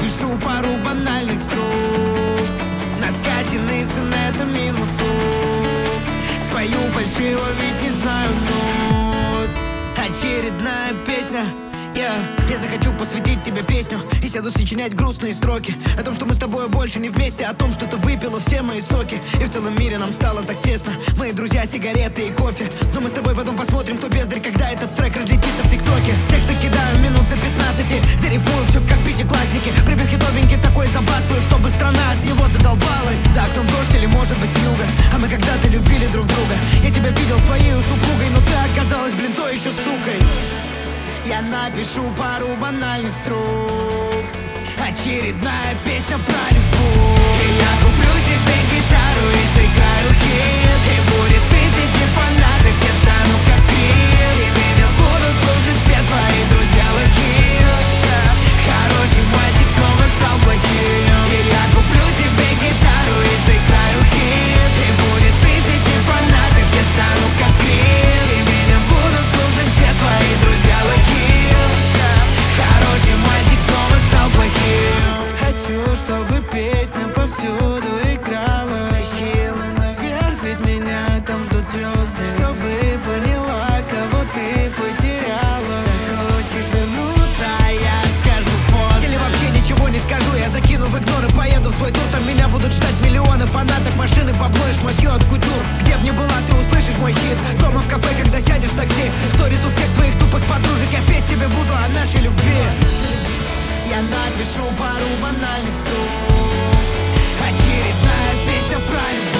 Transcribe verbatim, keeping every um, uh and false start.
напишу пару банальных строк на скачанный сонетом минусу. Спою фальшиво, ведь не знаю нот. Очередная песня. Yeah. Я захочу посвятить тебе песню и сяду сочинять грустные строки о том, что мы с тобой больше не вместе, о том, что ты выпила все мои соки, и в целом мире нам стало так тесно. Мои друзья, сигареты и кофе, но мы с тобой потом посмотрим, кто бездарь, когда этот трек разлетится в ТикТоке. Тексты кидаю минут за пятнадцать, зарифмую все как пятиклассники. Припев хитовенький такой забацаю, чтобы страна от него задолбалась. За окном дождь или может быть вьюга, а мы когда-то любили друг друга. Я тебя видел своей супругой, но ты оказалась, блин, то еще сукой. Я напишу пару банальных строк, очередная песня про любовь. И я куплю себе гитару и сыграю хит, и будет тысячи фанатов, я стану как Крид, и меня будут слушать все твои друзья лохи. Хороший мальчик снова стал плохим. И я куплю себе гитару и сыграю хит, и будет тысячи фанатов, я стану как Крид, и меня будут слушать все твои друзья лохи. Хороший мальчик снова стал плохим. Хочу, чтобы песня повсюду играла, нахило наверх, ведь меня там ждут звезды. Чтобы поняла, кого ты потеряла. Захочешь вернуться, а я скажу поздно. Или вообще ничего не скажу, я закину в игнор и поеду в свой тур. Там меня будут ждать миллионы фанаток, машины, бабло и шматье от кутюр. Где б ни была, ты услышишь мой хит. Дома в кафе, когда сядешь в такси. Сторис у всех твоих тупых подружек, я петь тебе буду о нашей любви. Я напишу пару банальных строк, очередная песня про любовь.